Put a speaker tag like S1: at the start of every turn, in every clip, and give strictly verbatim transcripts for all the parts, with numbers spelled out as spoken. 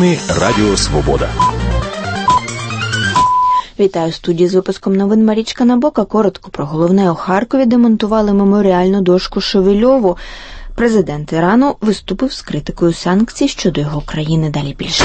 S1: Новини Радіо Свобода.
S2: Вітаю, студії з випуском новин Марічка Набока. Коротко про головне. У Харкові демонтували меморіальну дошку Шевельову. Президент Ірану виступив з критикою санкцій щодо його країни. Далі більше.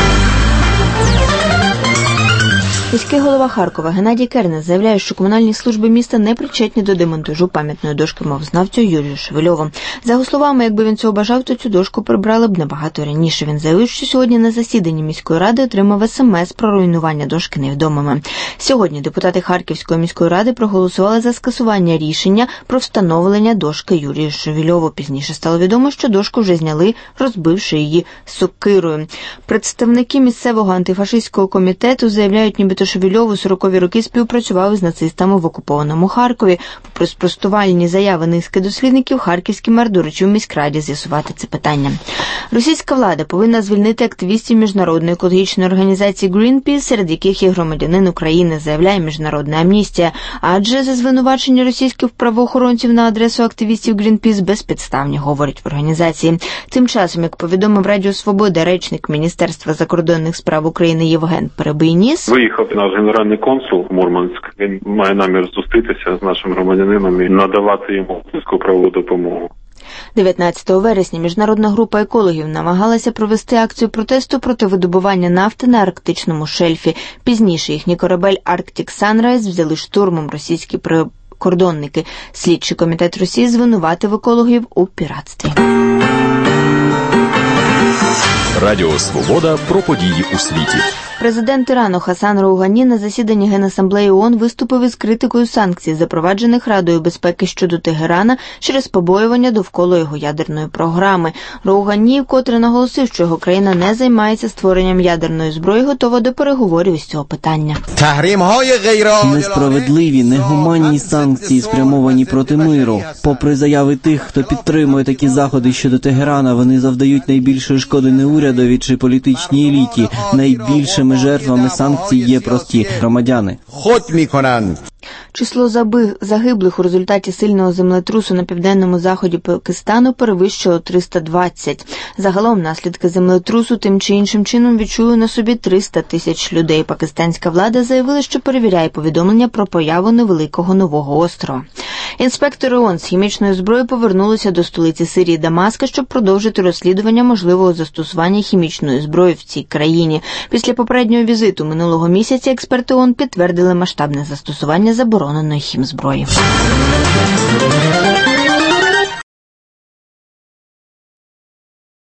S2: Міський голова Харкова Геннадій Кернес заявляє, що комунальні служби міста не причетні до демонтажу пам'ятної дошки мовознавцю Юрію Шевельову. За його словами, якби він цього бажав, то цю дошку прибрали б набагато раніше. Він заявив, що сьогодні на засіданні міської ради отримав смс про руйнування дошки невідомими. Сьогодні депутати Харківської міської ради проголосували за скасування рішення про встановлення дошки Юрію Шевельову. Пізніше стало відомо, що дошку вже зняли, розбивши її сокирою. Представники місцевого антифашистського комітету заявляють, нібито Шевельов у сорокові роки співпрацював з нацистами в окупованому Харкові. Попри спростувальні заяви низки дослідників, харківський мер доручив міськраді з'ясувати це питання. Російська влада повинна звільнити активістів міжнародної екологічної організації Greenpeace, серед яких є громадянин України, заявляє Міжнародна амністія. Адже за звинувачення російських правоохоронців на адресу активістів Greenpeace безпідставні, говорять в організації. Тим часом, як повідомив Радіо Свобода речник Міністерства закордонних справ України Євген Перебийніс,
S3: виїхав наш генеральний консул в Мурманськ. Він має намір зустрітися з нашим громадянином і надавати йому всю правову допомогу.
S2: дев'ятнадцятого вересня міжнародна група екологів намагалася провести акцію протесту проти видобування нафти на арктичному шельфі. Пізніше їхній корабель Arctic Sunrise взяли штурмом російські прикордонники. Слідчий комітет Росії звинуватив екологів у піратстві.
S1: Радіо Свобода про події у світі.
S2: Президент Ірану Хасан Роухані на засіданні Генасамблеї ООН виступив із критикою санкцій, запроваджених Радою безпеки щодо Тегерана через побоювання довкола його ядерної програми. Роухані вкотре наголосив, що його країна не займається створенням ядерної зброї, готова до переговорів із цього питання.
S4: Несправедливі, негуманні санкції, спрямовані проти миру. Попри заяви тих, хто підтримує такі заходи щодо Тегерана, вони завдають найбільшої шкоди не урядові чи політичній еліті. Найбільшими жертвами санкцій є прості громадяни.
S2: Число загиблих у результаті сильного землетрусу на південному заході Пакистану перевищило триста двадцять. Загалом наслідки землетрусу тим чи іншим чином відчули на собі триста тисяч людей. Пакистанська влада заявила, що перевіряє повідомлення про появу невеликого нового острова. Інспектори ООН з хімічною зброєю повернулися до столиці Сирії Дамаска, щоб продовжити розслідування можливого застосування хімічної зброї в цій країні. Після попереднього візиту минулого місяця експерти ООН підтвердили масштабне застосування забороненої хімзброї.